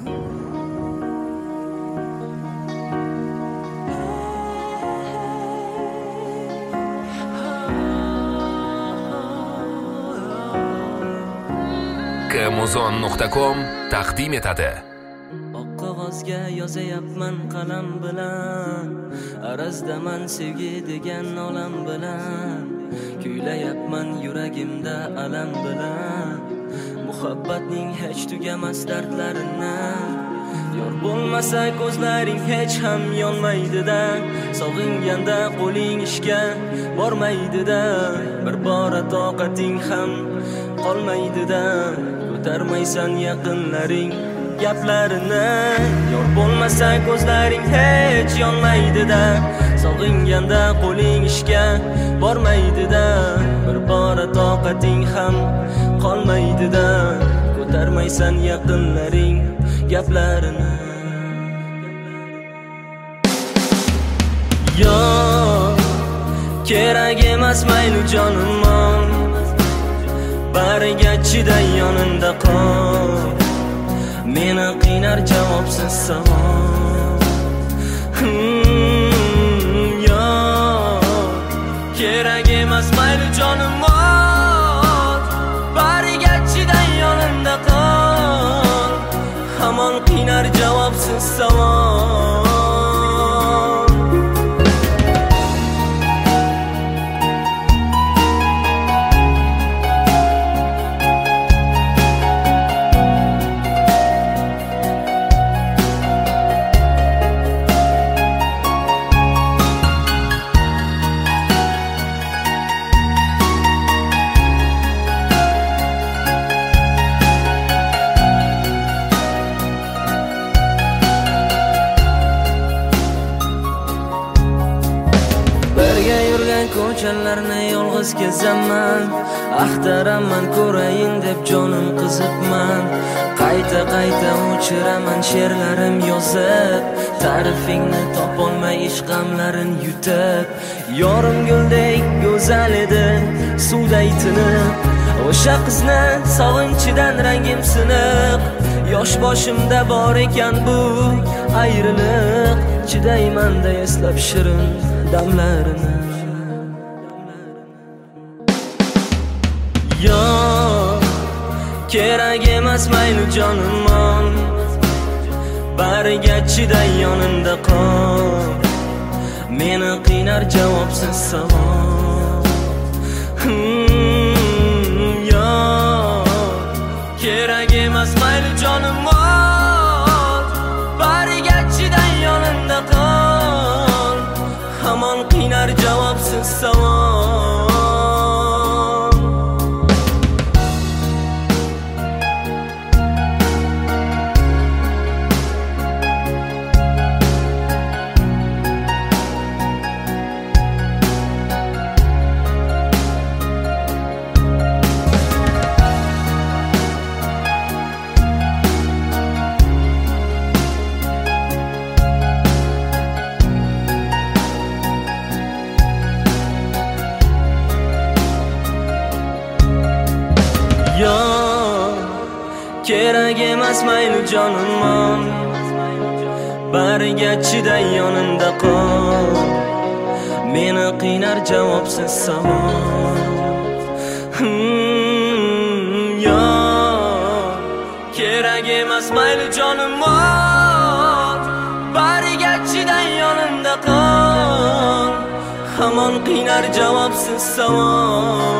Kmuzon.com taqdim etadi. Oq qog'ozga yozayapman qalam bilan, arazdaman sevgi degan olam bilan, kuylayapman yuragimda alam bilan, muhabbatning hech tugamas dardlarini. Yor bo'lmasa ko'zlaring hech ham yonmaydi-da, sog'inganda qo'ling ishga bormaydi-da, bir bora toqating ham qolmaydi-da, ko'tarmaysan yaqinlaring gaplarini. Yor bo'lmasa ko'zlaring hech yonmaydi-da, sog'inganda qo'ling ishga bormaydi-da, bir bora toqating ham qolmaydi-da, ko'tarmaysan yaqinlaring gaplarini. Yo, kerak emas mayli jonim, bariga chiday yonimda qol, meni qiynar javobsiz savol. Yo, kerak emas mayli jonim, bariga chiday yonimda qol, hamon qiynar javobsiz savol. Ko'chalarni yolg'iz kezaman, axtaraman ko'rayin deb jonim qizibman. Qayta o'chiraman she'rlarim yozib, ta'rifingni topolmay ish g'amlarin yutib. Yorim guldek go'zal edi, suvday tinib, o'sha qizni sog'inchidan rangim siniq. Yosh boshimda bor ekan bu ayriliq, chidayman-da eslab shirin damlarini. Yo, kerak emas mayli jonim, bariga chiday yonimda qol, meni qiynar javobsiz savol. Yo, kerak emas mayli jonim, bariga chiday yonimda qol, hamon qiynar javobsiz savol. Yo, kerak emas mayli jonim, bariga chiday yonimda qol, meni qiynar javobsiz savol. Yo, kerak emas mayli jonim, bariga chiday yonimda qol, hamon qiynar javobsiz savol.